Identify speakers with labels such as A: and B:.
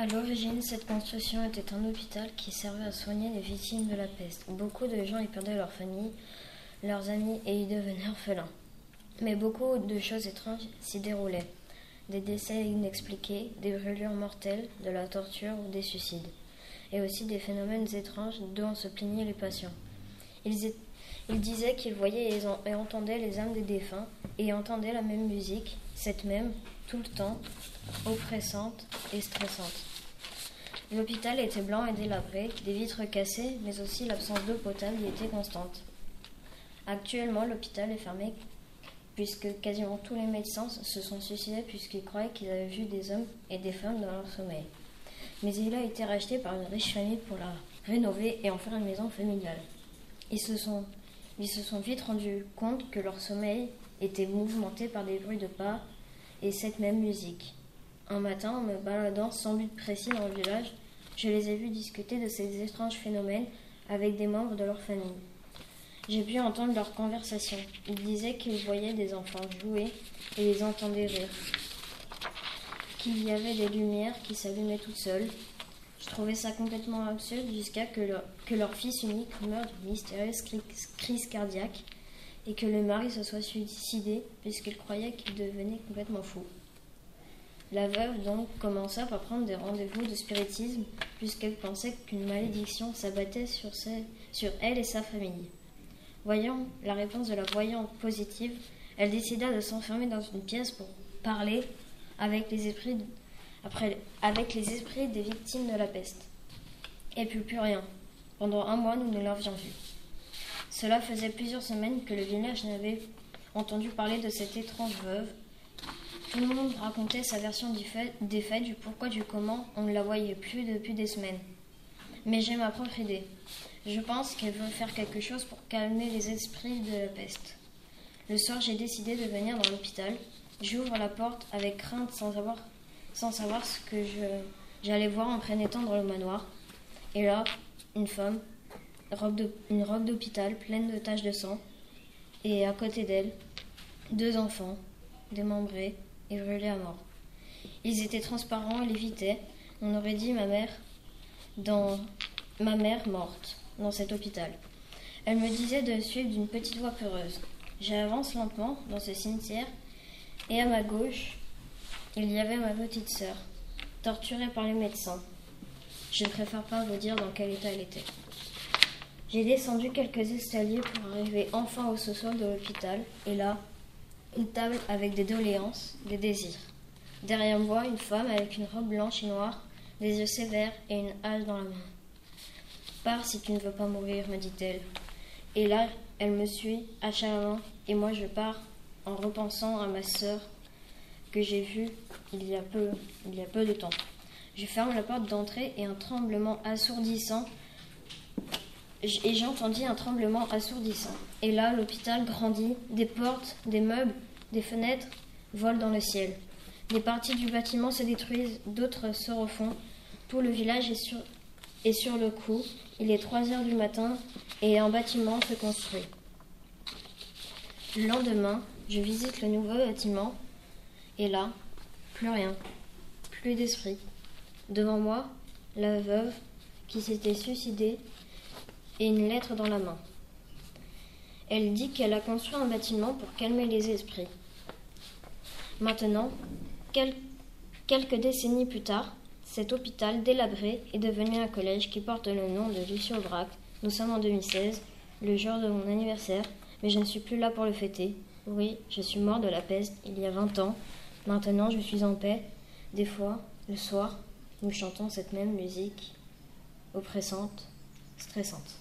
A: À l'origine, cette construction était un hôpital qui servait à soigner les victimes de la peste. Beaucoup de gens y perdaient leur famille, leurs amis et y devenaient orphelins. Mais beaucoup de choses étranges s'y déroulaient. Des décès inexpliqués, des brûlures mortelles, de la torture ou des suicides. Et aussi des phénomènes étranges dont se plaignaient les patients. Ils disaient qu'ils voyaient et entendaient les âmes des défunts et entendaient la même musique, cette même, tout le temps, oppressante et stressante. L'hôpital était blanc et délabré, des vitres cassées, mais aussi l'absence d'eau potable y était constante. Actuellement, l'hôpital est fermé puisque quasiment tous les médecins se sont suicidés puisqu'ils croyaient qu'ils avaient vu des hommes et des femmes dans leur sommeil. Mais il a été racheté par une riche famille pour la rénover et en faire une maison familiale. Ils se sont vite rendus compte que leur sommeil était mouvementé par des bruits de pas et cette même musique. Un matin, en me baladant sans but précis dans le village, je les ai vus discuter de ces étranges phénomènes avec des membres de leur famille. J'ai pu entendre leur conversation. Ils disaient qu'ils voyaient des enfants jouer et les entendaient rire. Qu'il y avait des lumières qui s'allumaient toutes seules. Je trouvais ça complètement absurde jusqu'à que leur fils unique meure d'une mystérieuse crise cardiaque et que le mari se soit suicidé puisqu'il croyait qu'il devenait complètement fou. La veuve donc commença par prendre des rendez-vous de spiritisme puisqu'elle pensait qu'une malédiction s'abattait sur elle et sa famille. Voyant la réponse de la voyante positive, elle décida de s'enfermer dans une pièce pour parler avec les esprits des victimes de la peste. Et puis plus rien. Pendant un mois, nous ne l'avions vu. Cela faisait plusieurs semaines que le village n'avait entendu parler de cette étrange veuve. Tout le monde racontait sa version des faits, du pourquoi, du comment. On ne la voyait plus depuis des semaines. Mais j'ai ma propre idée. Je pense qu'elle veut faire quelque chose pour calmer les esprits de la peste. Le soir, j'ai décidé de venir dans l'hôpital. J'ouvre la porte avec crainte sans savoir ce que j'allais voir en pénétrant dans le manoir. Et là, une femme, une robe d'hôpital pleine de taches de sang. Et à côté d'elle, 2 enfants, démembrés et brûlés à mort. Ils étaient transparents et lévitaient. On aurait dit ma mère morte dans cet hôpital. Elle me disait de suivre d'une petite voix peureuse. J'avance lentement dans ce cimetière et à ma gauche, il y avait ma petite sœur, torturée par les médecins. Je ne préfère pas vous dire dans quel état elle était. J'ai descendu quelques escaliers pour arriver enfin au sous-sol de l'hôpital et là, une table avec des doléances, des désirs. Derrière moi, une femme avec une robe blanche et noire, des yeux sévères et une hache dans la main. « Pars si tu ne veux pas mourir, me dit-elle. Et là, elle me suit, hache à la main, et moi je pars en repensant à ma sœur que j'ai vue il y a peu de temps. Je ferme la porte d'entrée et j'entendis un tremblement assourdissant. Et là, l'hôpital grandit, des portes, des meubles, des fenêtres volent dans le ciel. Des parties du bâtiment se détruisent, d'autres se refont. Tout le village est sur le coup. Il est 3h du matin et un bâtiment se construit. Le lendemain, je visite le nouveau bâtiment et là, plus rien, plus d'esprit. Devant moi, la veuve qui s'était suicidée et une lettre dans la main. Elle dit qu'elle a construit un bâtiment pour calmer les esprits. Maintenant, quelques décennies plus tard, cet hôpital délabré est devenu un collège qui porte le nom de Lucie Aubrac. Nous sommes en 2016, le jour de mon anniversaire, mais je ne suis plus là pour le fêter. Oui, je suis mort de la peste il y a 20 ans. Maintenant, je suis en paix. Des fois, le soir, nous chantons cette même musique oppressante, stressante.